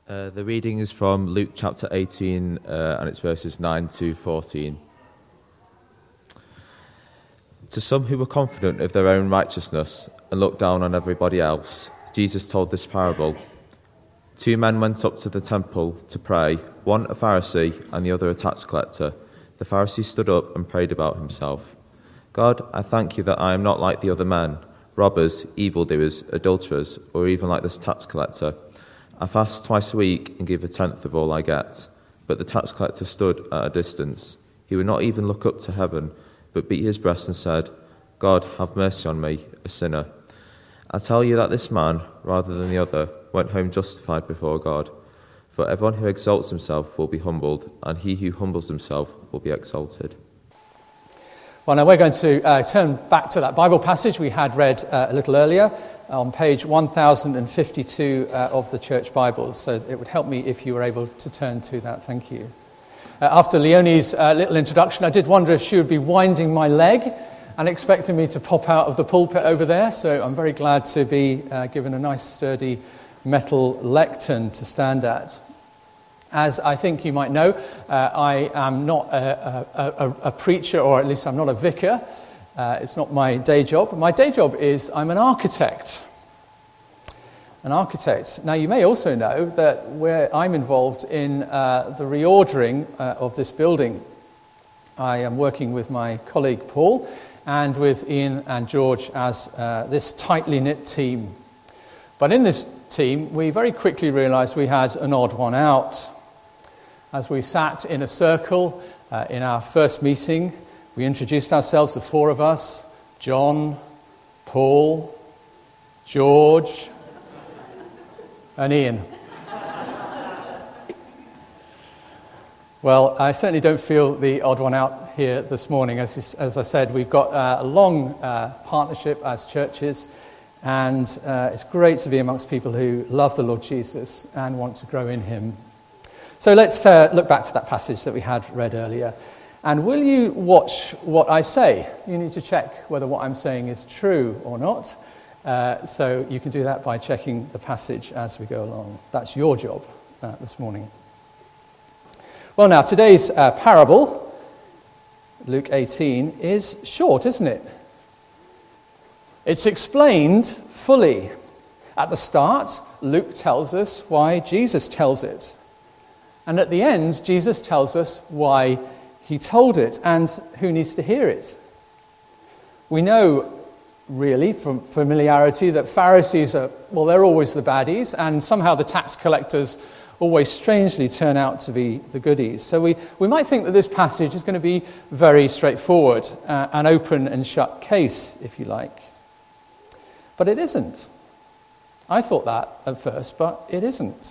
The reading is from Luke chapter 18, and it's verses 9 to 14. To some who were confident of their own righteousness and looked down on everybody else, Jesus told this parable. 2 men went up to the temple to pray, one a Pharisee and the other a tax collector. The Pharisee stood up and prayed about himself. God, I thank you that I am not like the other men, robbers, evildoers, adulterers, or even like this tax collector. I fast twice a week and give 1/10 of all I get. But the tax collector stood at a distance. He would not even look up to heaven, but beat his breast and said, God, have mercy on me, a sinner. I tell you that this man, rather than the other, went home justified before God. For everyone who exalts himself will be humbled, and he who humbles himself will be exalted. Well, now we're going to turn back to that Bible passage we had read a little earlier on page 1052 of the Church Bibles. So it would help me if you were able to turn to that. Thank you. After Leonie's little introduction, I did wonder if she would be winding my leg and expecting me to pop out of the pulpit over there. So I'm very glad to be given a nice sturdy metal lectern to stand at. As I think you might know, I am not a preacher, or at least I'm not a vicar. It's not my day job. My day job is I'm an architect. An architect. Now, you may also know that I'm involved in the reordering of this building. I am working with my colleague Paul and with Ian and George as this tightly knit team. But in this team, we very quickly realised we had an odd one out. As we sat in a circle in our first meeting, we introduced ourselves, the 4 of us: John, Paul, George, and Ian. Well, I certainly don't feel the odd one out here this morning. As I said, we've got a long partnership as churches, and it's great to be amongst people who love the Lord Jesus and want to grow in him. So let's look back to that passage that we had read earlier. And will you watch what I say? You need to check whether what I'm saying is true or not. So you can do that by checking the passage as we go along. That's your job this morning. Well, now, today's parable, Luke 18, is short, isn't it? It's explained fully. At the start, Luke tells us why Jesus tells it. And at the end, Jesus tells us why he told it and who needs to hear it. We know, really, from familiarity, that Pharisees they're always the baddies, and somehow the tax collectors always strangely turn out to be the goodies. So we might think that this passage is going to be very straightforward, an open and shut case, if you like. But it isn't. I thought that at first, but it isn't.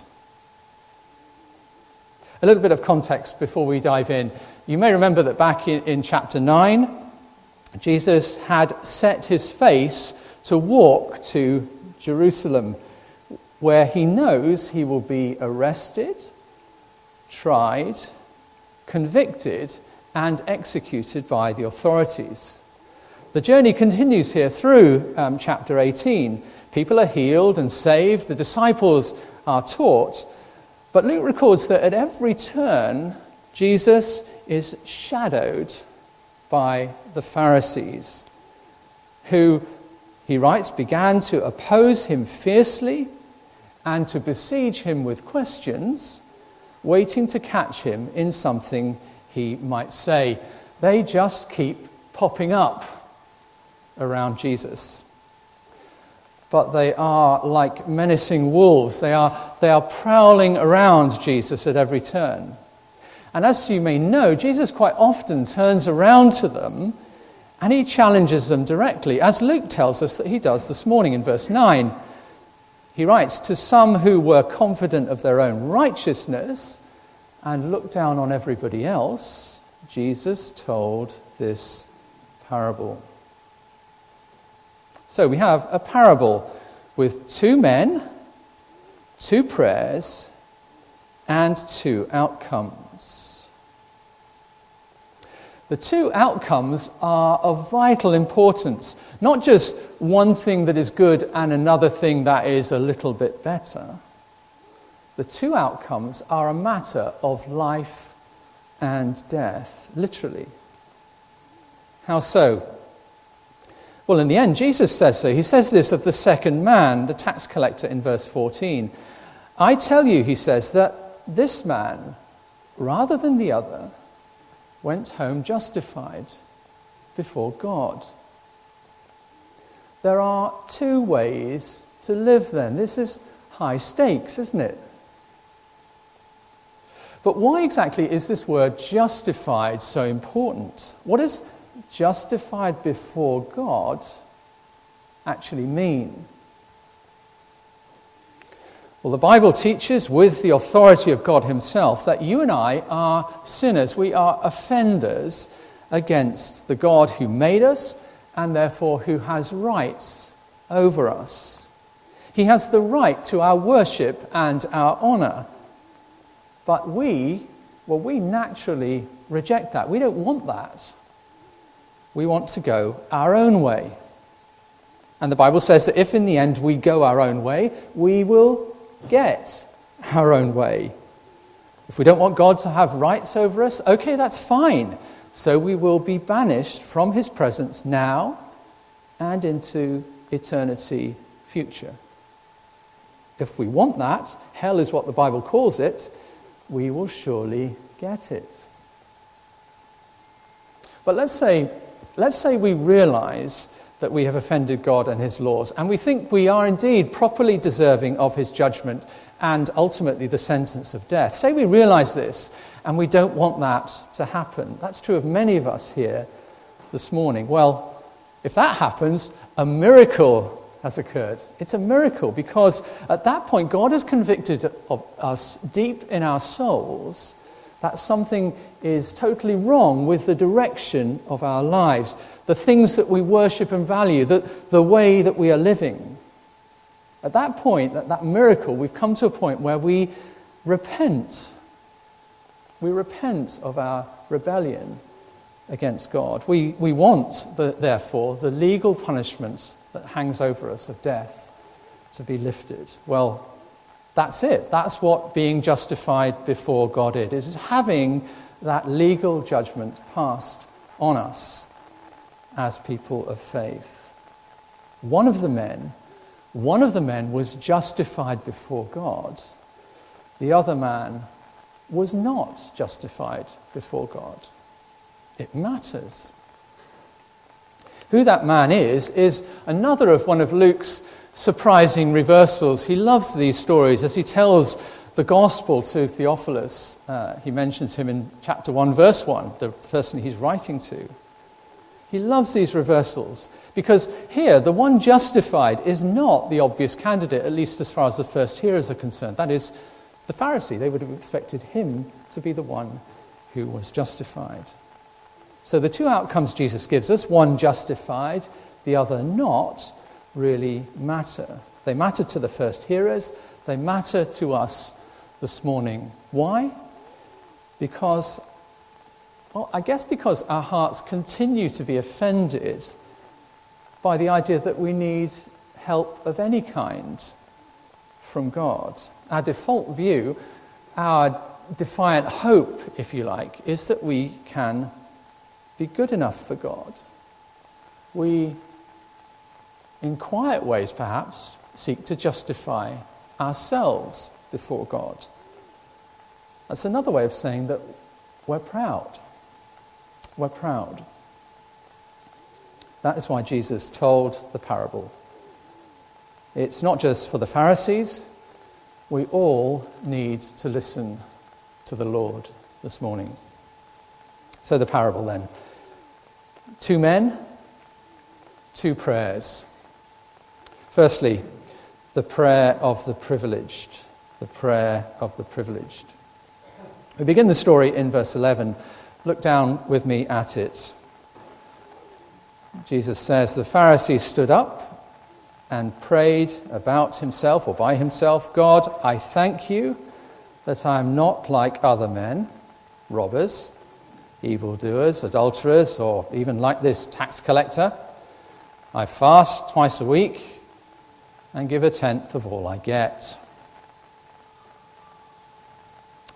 A little bit of context before we dive in. You may remember that back in chapter 9, Jesus had set his face to walk to Jerusalem, where he knows he will be arrested, tried, convicted, and executed by the authorities. The journey continues here through chapter 18. People are healed and saved. The disciples are taught. But Luke records that at every turn, Jesus is shadowed by the Pharisees, who, he writes, began to oppose him fiercely and to besiege him with questions, waiting to catch him in something he might say. They just keep popping up around Jesus. But they are like menacing wolves. They are prowling around Jesus at every turn. And as you may know, Jesus quite often turns around to them and he challenges them directly, as Luke tells us that he does this morning in verse 9. He writes, to some who were confident of their own righteousness and looked down on everybody else, Jesus told this parable. So we have a parable with 2 men, 2 prayers, and 2 outcomes. The 2 outcomes are of vital importance, not just one thing that is good and another thing that is a little bit better. the two outcomes are a matter of life and death, literally. How so? Well, in the end, Jesus says so. He says this of the second man, the tax collector, in verse 14. I tell you, he says, that this man, rather than the other, went home justified before God. There are two ways to live then. This is high stakes, isn't it? But why exactly is this word justified so important? What does justified before God actually mean? Well, the Bible teaches with the authority of God himself that you and I are sinners. We are offenders against the God who made us and therefore who has rights over us. He has the right to our worship and our honour. But we naturally reject that. We don't want that. We want to go our own way. And the Bible says that if in the end we go our own way, we will get our own way. If we don't want God to have rights over us, okay, that's fine. So we will be banished from his presence now and into eternity future. If we want that, hell is what the Bible calls it, we will surely get it. But let's say we realize that we have offended God and his laws, and we think we are indeed properly deserving of his judgment and ultimately the sentence of death. Say we realize this, and we don't want that to happen. That's true of many of us here this morning. Well, if that happens, a miracle has occurred. It's a miracle because at that point God has convicted of us deep in our souls that something is totally wrong with the direction of our lives, the things that we worship and value, the way that we are living. At that point, at that miracle, we've come to a point where we repent. We repent of our rebellion against God. We want, therefore, the legal punishments that hangs over us of death to be lifted. Well, that's it. That's what being justified before God is having that legal judgment passed on us as people of faith. One of the men was justified before God. The other man was not justified before God. It matters. Who that man is another of one of Luke's surprising reversals. He loves these stories as he tells the gospel to Theophilus. He mentions him in chapter 1, verse 1, the person he's writing to. He loves these reversals because here the one justified is not the obvious candidate, at least as far as the first hearers are concerned. That is the Pharisee. They would have expected him to be the one who was justified. So the two outcomes Jesus gives us, one justified, the other not, really matter. They matter to the first hearers. They matter to us this morning. Why? Because our hearts continue to be offended by the idea that we need help of any kind from God. Our default view, our defiant hope, if you like, is that we can be good enough for God. We, in quiet ways perhaps, seek to justify ourselves before God. That's another way of saying that we're proud. We're proud. That is why Jesus told the parable. It's not just for the Pharisees. We all need to listen to the Lord this morning. So the parable then. 2 men, 2 prayers. Firstly, the prayer of the privileged. The prayer of the privileged. We begin the story in verse 11. Look down with me at it. Jesus says, the Pharisee stood up and prayed about himself or by himself, God, I thank you that I am not like other men, robbers, evildoers, adulterers, or even like this tax collector. I fast twice a week and give 1/10 of all I get.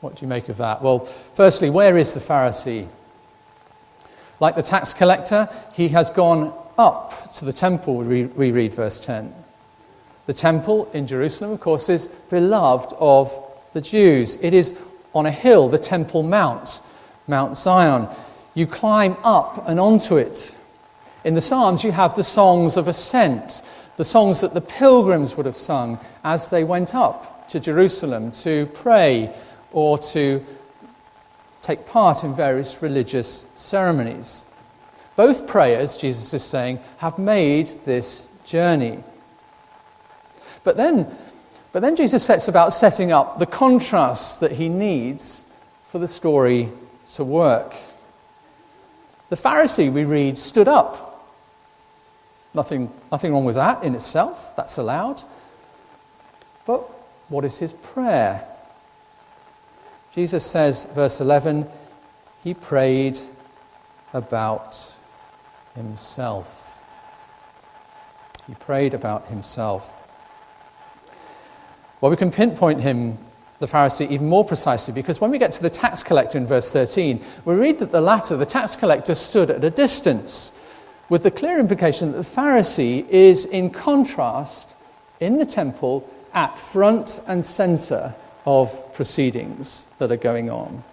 What do you make of that? Well, firstly, where is the Pharisee? Like the tax collector, he has gone up to the temple, we read verse 10. The temple in Jerusalem, of course, is beloved of the Jews. It is on a hill, the Temple Mount, Mount Zion. You climb up and onto it. In the Psalms, you have the songs of ascent, the songs that the pilgrims would have sung as they went up to Jerusalem to pray or to take part in various religious ceremonies. Both prayers, Jesus is saying, have made this journey. But then Jesus sets about setting up the contrast that he needs for the story to work. The Pharisee, we read, stood up. Nothing wrong with that in itself. That's allowed. But what is his prayer? Jesus says, verse 11, he prayed about himself. He prayed about himself. Well, we can pinpoint him, the Pharisee, even more precisely, because when we get to the tax collector in verse 13, we read that the latter, the tax collector, stood at a distance, with the clear implication that the Pharisee is in contrast in the temple at front and center of proceedings that are going on.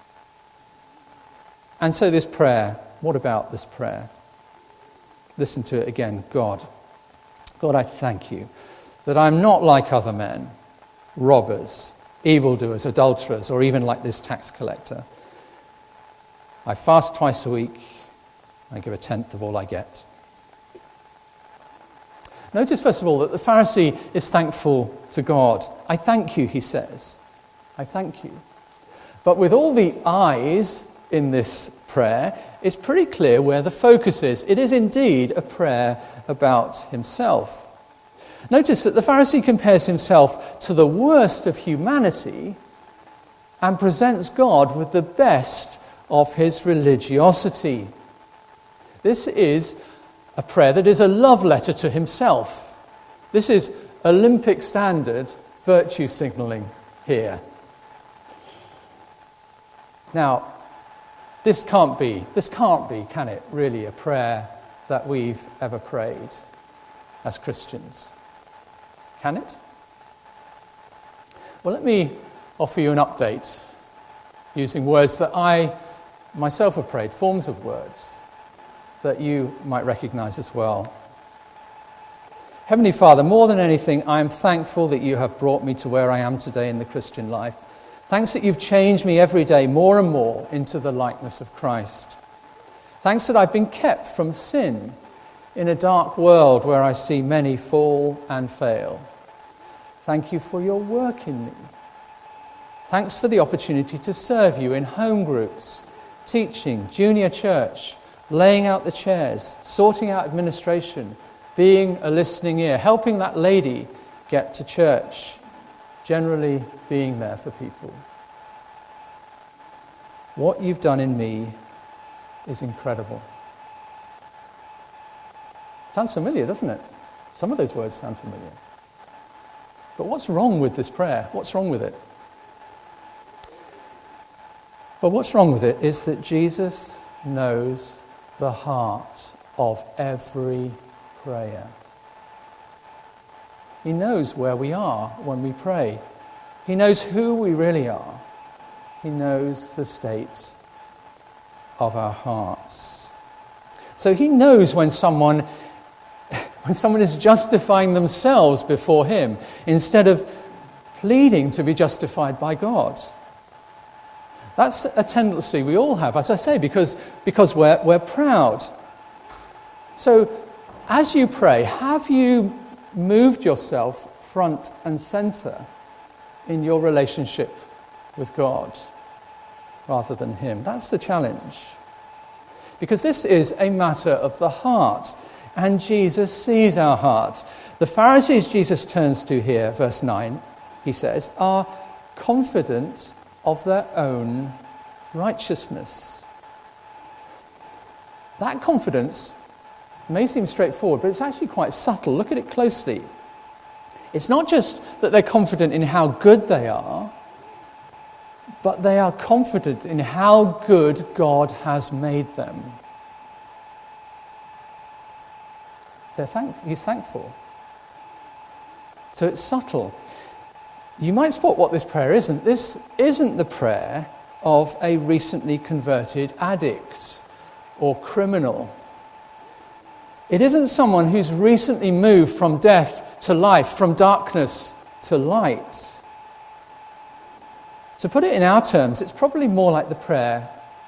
And so this prayer, what about this prayer? Listen to it again. God, I thank you that I'm not like other men, robbers, evildoers, adulterers, or even like this tax collector. I fast twice a week. I give a tenth of all I get. Notice, first of all, that the Pharisee is thankful to God. I thank you, he says. I thank you. But with all the I's in this prayer, it's pretty clear where the focus is. It is indeed a prayer about himself. Notice that the Pharisee compares himself to the worst of humanity and presents God with the best of his religiosity. This is a prayer that is a love letter to himself. This is Olympic standard virtue signaling here. Now, this can't be, can it, really, a prayer that we've ever prayed as Christians? Can it? Well, let me offer you an update using words that I myself have prayed, forms of words that you might recognize as well. Heavenly Father, more than anything, I am thankful that you have brought me to where I am today in the Christian life. Thanks that you've changed me every day more and more into the likeness of Christ. Thanks that I've been kept from sin in a dark world where I see many fall and fail. Thank you for your work in me. Thanks for the opportunity to serve you in home groups, teaching, junior church, laying out the chairs, sorting out administration, being a listening ear, helping that lady get to church, generally being there for people. What you've done in me is incredible. Sounds familiar, doesn't it? Some of those words sound familiar. But what's wrong with this prayer? What's wrong with it? Well, what's wrong with it is that Jesus knows the heart of every prayer. He knows where we are when we pray. He knows who we really are. He knows the state of our hearts. So he knows when someone is justifying themselves before him instead of pleading to be justified by God. That's a tendency we all have, as I say, because we're proud. So as you pray, have you moved yourself front and center in your relationship with God rather than him? That's the challenge. Because this is a matter of the heart, and Jesus sees our hearts. The Pharisees Jesus turns to here, verse 9, he says, are confident of their own righteousness. That confidence may seem straightforward, but it's actually quite subtle. Look at it closely. It's not just that they're confident in how good they are, but they are confident in how good God has made them. He's thankful. So it's subtle. You might spot what this prayer isn't. This isn't the prayer of a recently converted addict or criminal. It isn't someone who's recently moved from death to life, from darkness to light. To put it in our terms, it's probably more like the prayer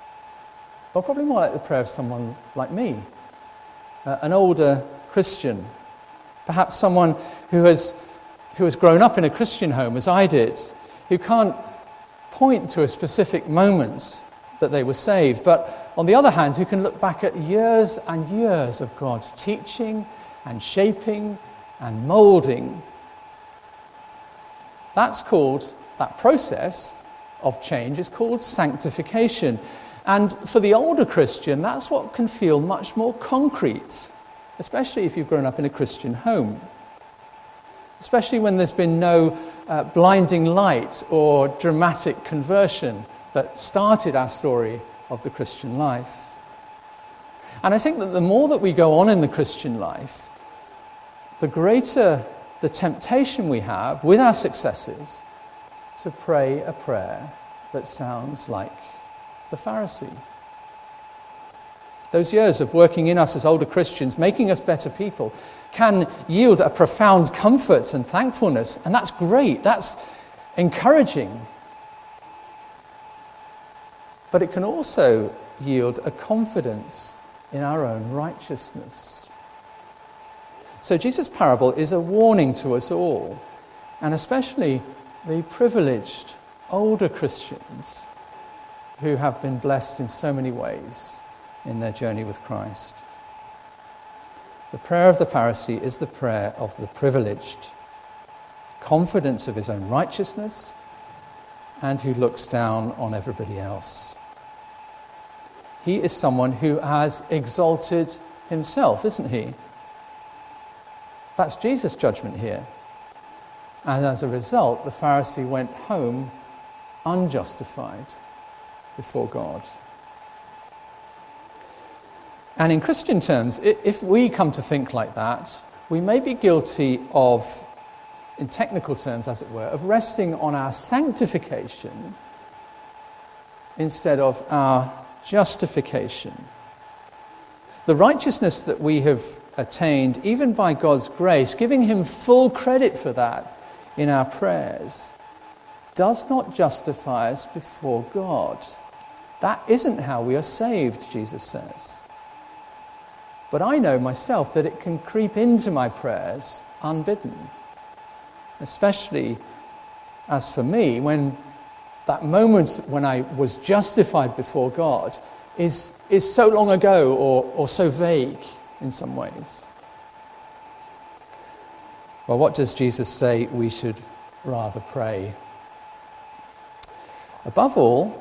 of someone like me, an older Christian, perhaps someone who has grown up in a Christian home, as I did, who can't point to a specific moment that they were saved, but on the other hand, who can look back at years and years of God's teaching and shaping and moulding. That process of change is called sanctification. And for the older Christian, that's what can feel much more concrete, especially if you've grown up in a Christian home. Especially when there's been no blinding light or dramatic conversion that started our story of the Christian life. And I think that the more that we go on in the Christian life, the greater the temptation we have with our successes to pray a prayer that sounds like the Pharisee. Those years of working in us as older Christians, making us better people, can yield a profound comfort and thankfulness, and that's great, that's encouraging. But it can also yield a confidence in our own righteousness. So Jesus' parable is a warning to us all, and especially the privileged older Christians who have been blessed in so many ways in their journey with Christ. The prayer of the Pharisee is the prayer of the privileged, confidence of his own righteousness, and who looks down on everybody else. He is someone who has exalted himself, isn't he? That's Jesus' judgment here. And as a result, the Pharisee went home unjustified before God. And in Christian terms, if we come to think like that, we may be guilty of, in technical terms as it were, of resting on our sanctification instead of our justification. The righteousness that we have attained, even by God's grace, giving him full credit for that in our prayers, does not justify us before God. That isn't how we are saved, Jesus says. But I know myself that it can creep into my prayers unbidden. Especially, as for me, when that moment when I was justified before God is so long ago or so vague in some ways. Well, what does Jesus say we should rather pray? Above all,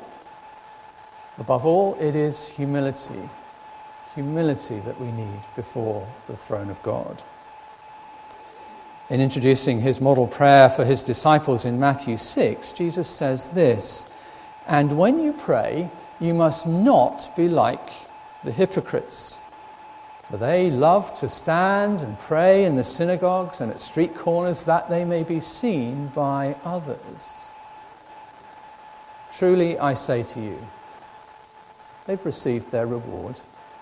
it is humility. Humility that we need before the throne of God. In introducing his model prayer for his disciples in Matthew 6, Jesus says this, "And when you pray, you must not be like the hypocrites, for they love to stand and pray in the synagogues and at street corners that they may be seen by others. Truly, I say to you, they've received their reward."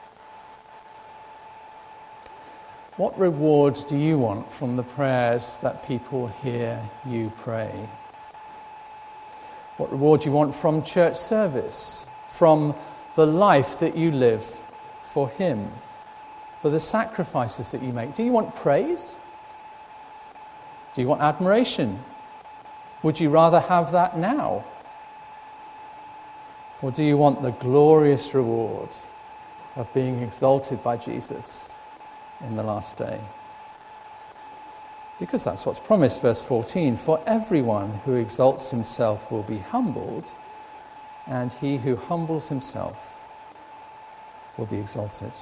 What reward do you want from the prayers that people hear you pray? What reward do you want from church service, from the life that you live for him, for the sacrifices that you make? Do you want praise? Do you want admiration? Would you rather have that now? Or do you want the glorious reward of being exalted by Jesus in the last day? Because that's what's promised, verse 14. "For everyone who exalts himself will be humbled, and he who humbles himself will be exalted."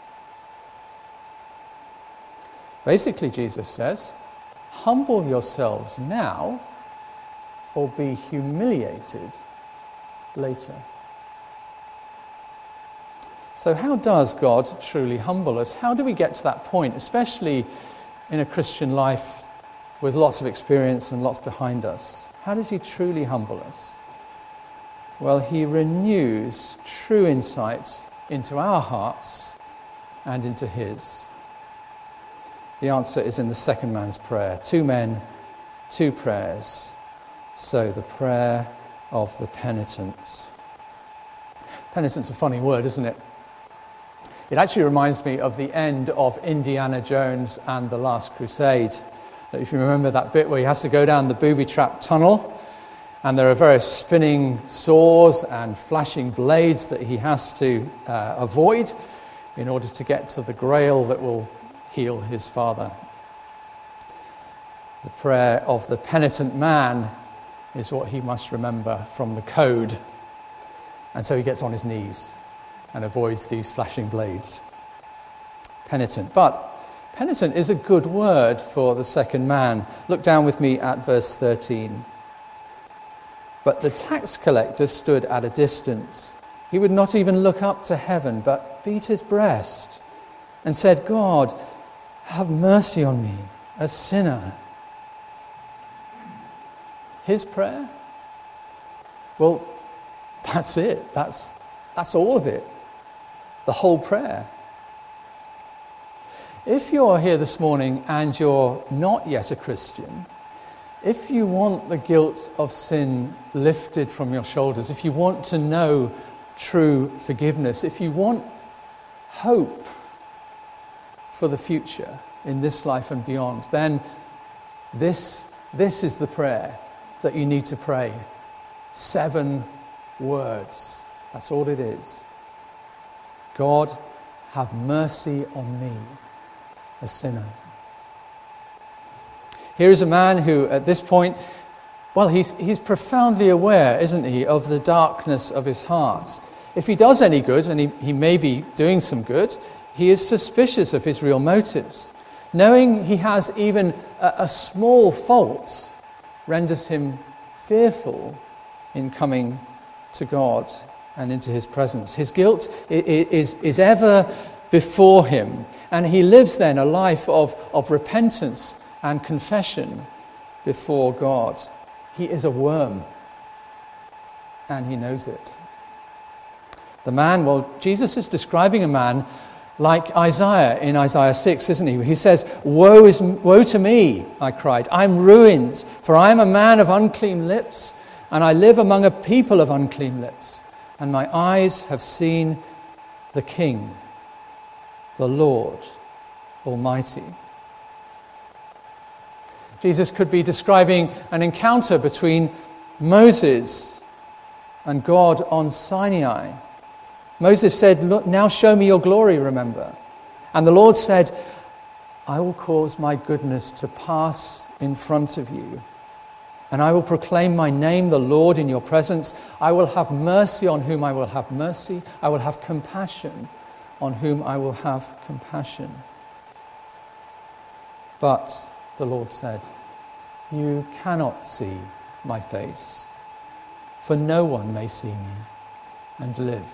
Basically, Jesus says, humble yourselves now or be humiliated later. So how does God truly humble us? How do we get to that point, especially in a Christian life with lots of experience and lots behind us? How does he truly humble us? Well, he renews true insight into our hearts and into his. The answer is in the second man's prayer. 2 men, 2 prayers. So the prayer of the penitent. Penitent's a funny word, isn't it? It actually reminds me of the end of Indiana Jones and the Last Crusade. If you remember that bit where he has to go down the booby-trapped tunnel, and there are various spinning saws and flashing blades that he has to avoid in order to get to the grail that will heal his father. The prayer of the penitent man is what he must remember from the code. And so he gets on his knees and avoids these flashing blades. Penitent. But penitent is a good word for the second man. Look down with me at verse 13. But the tax collector stood at a distance. He would not even look up to heaven, but beat his breast and said, God, have mercy on me, a sinner. His prayer? Well, that's it. That's all of it. The whole prayer. If you're here this morning and you're not yet a Christian, if you want the guilt of sin lifted from your shoulders, if you want to know true forgiveness, if you want hope for the future in this life and beyond, then this is the prayer that you need to pray. 7 words. That's all it is. God, have mercy on me, a sinner. Here is a man who, at this point, well, he's profoundly aware, isn't he, of the darkness of his heart. If he does any good, and he may be doing some good, he is suspicious of his real motives. Knowing he has even a small fault renders him fearful in coming to God and into his presence. His guilt is ever before him, and he lives then a life of repentance and confession before God. He is a worm, and he knows it. The man, well, Jesus is describing a man like Isaiah in Isaiah 6, isn't he? He says, woe to me, I cried. I'm ruined, for I am a man of unclean lips, and I live among a people of unclean lips. And my eyes have seen the King, the Lord Almighty. Jesus could be describing an encounter between Moses and God on Sinai. Moses said, "Look, now show me your glory, remember." And the Lord said, "I will cause my goodness to pass in front of you, and I will proclaim my name, the Lord, in your presence. I will have mercy on whom I will have mercy. I will have compassion on whom I will have compassion." But the Lord said, "You cannot see my face, for no one may see me and live."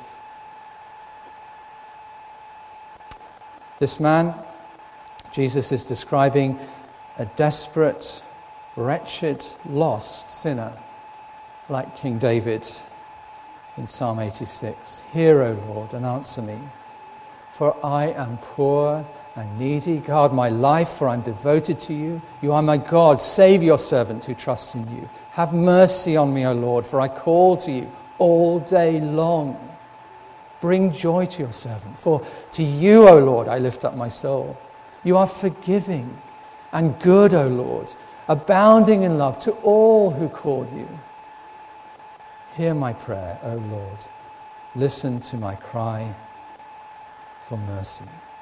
This man, Jesus is describing a desperate, wretched, lost sinner like King David in Psalm 86. "Hear, O Lord, and answer me, for I am poor and needy. Guard my life, for I am devoted to you. You are my God. Save your servant who trusts in you. Have mercy on me, O Lord, for I call to you all day long. Bring joy to your servant, for to you, O Lord, I lift up my soul. You are forgiving and good, O Lord, abounding in love to all who call you. Hear my prayer, O Lord. Listen to my cry for mercy."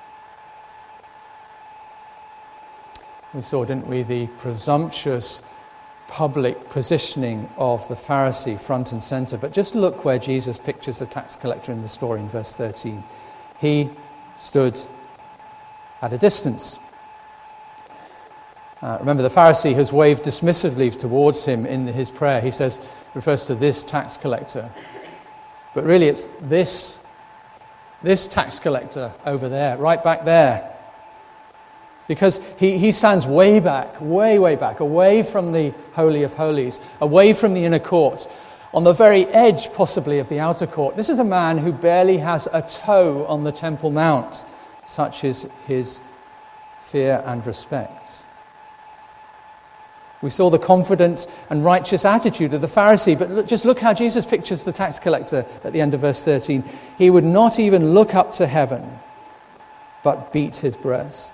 We saw, didn't we, the presumptuous public positioning of the Pharisee front and center. But just look where Jesus pictures the tax collector in the story in verse 13. He stood at a distance. Remember, the Pharisee has waved dismissively towards him in his prayer. He says, refers to this tax collector. But really it's this tax collector over there, right back there. Because he stands way back, way back, away from the Holy of Holies, away from the inner court, on the very edge, possibly, of the outer court. This is a man who barely has a toe on the Temple Mount. Such is his fear and respect. We saw the confident and righteous attitude of the Pharisee, but just look how Jesus pictures the tax collector at the end of verse 13. He would not even look up to heaven, but beat his breast.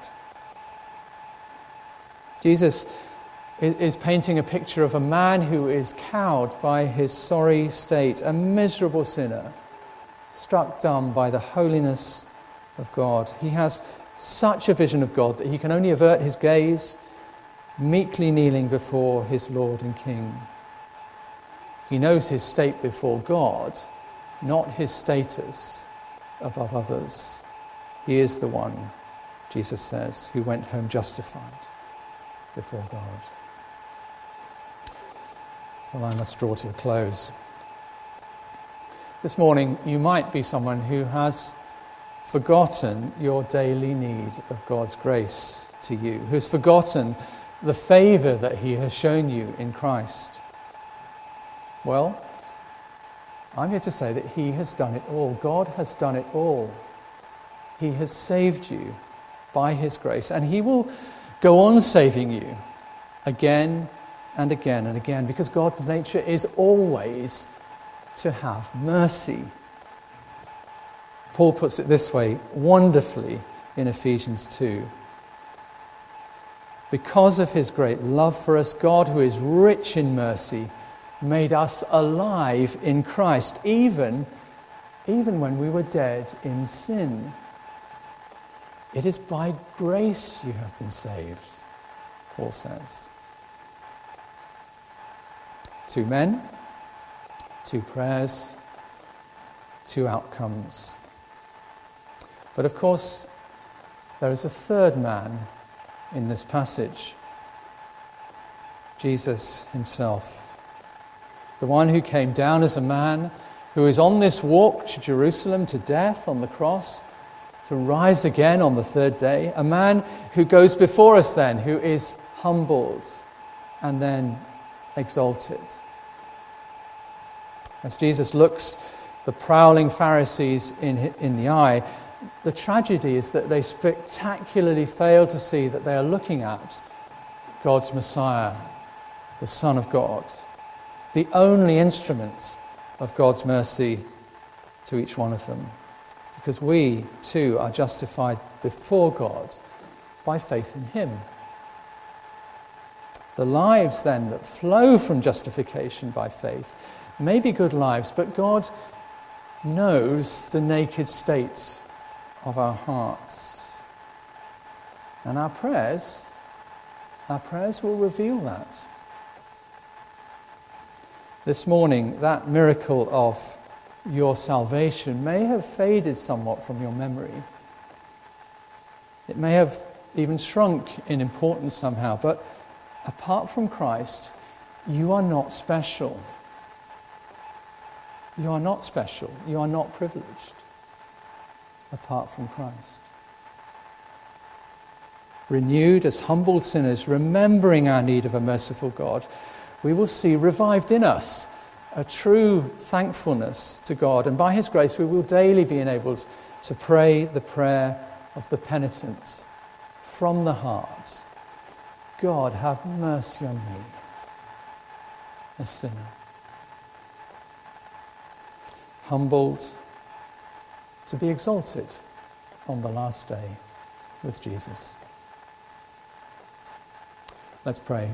Jesus is painting a picture of a man who is cowed by his sorry state, a miserable sinner, struck dumb by the holiness of God. He has such a vision of God that he can only avert his gaze, meekly kneeling before his Lord and King. He knows his state before God, not his status above others. He is the one, Jesus says, who went home justified before God. Well, I must draw to a close. This morning, you might be someone who has forgotten your daily need of God's grace to you, who has forgotten the favour that he has shown you in Christ. Well, I'm here to say that he has done it all. God has done it all. He has saved you by his grace, and he will go on saving you again and again and again, because God's nature is always to have mercy. Paul puts it this way wonderfully in Ephesians 2. Because of his great love for us, God, who is rich in mercy, made us alive in Christ, even when we were dead in sin. It is by grace you have been saved, Paul says. 2 men, 2 prayers, 2 outcomes. But of course, there is a third man in this passage. Jesus himself. The one who came down as a man, who is on this walk to Jerusalem, to death on the cross, to rise again on the 3rd day. A man who goes before us then, who is humbled and then exalted. As Jesus looks the prowling Pharisees in the eye, the tragedy is that they spectacularly fail to see that they are looking at God's Messiah, the Son of God, the only instrument of God's mercy to each one of them. Because we, too, are justified before God by faith in him. The lives, then, that flow from justification by faith may be good lives, but God knows the naked state of our hearts. And our prayers will reveal that. This morning, that miracle of your salvation may have faded somewhat from your memory. It may have even shrunk in importance somehow, but apart from Christ, you are not special. You are not special. You are not privileged apart from Christ. Renewed as humble sinners, remembering our need of a merciful God, we will see revived in us a true thankfulness to God. And by his grace, we will daily be enabled to pray the prayer of the penitent from the heart. God, have mercy on me, a sinner. Humbled to be exalted on the last day with Jesus. Let's pray.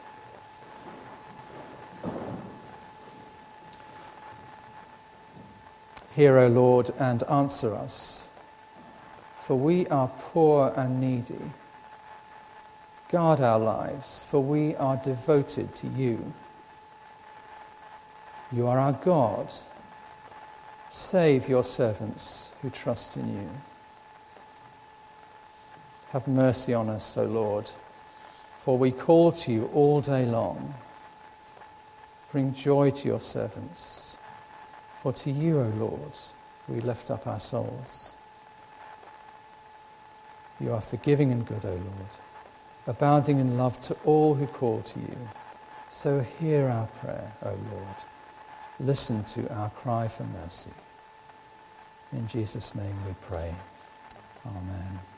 Hear, O Lord, and answer us, for we are poor and needy. Guard our lives, for we are devoted to you. You are our God. Save your servants who trust in you. Have mercy on us, O Lord, for we call to you all day long. Bring joy to your servants, For to you, O Lord, we lift up our souls. You are forgiving and good, O Lord, abounding in love to all who call to you. So hear our prayer, O Lord. Listen to our cry for mercy. In Jesus' name we pray. Amen.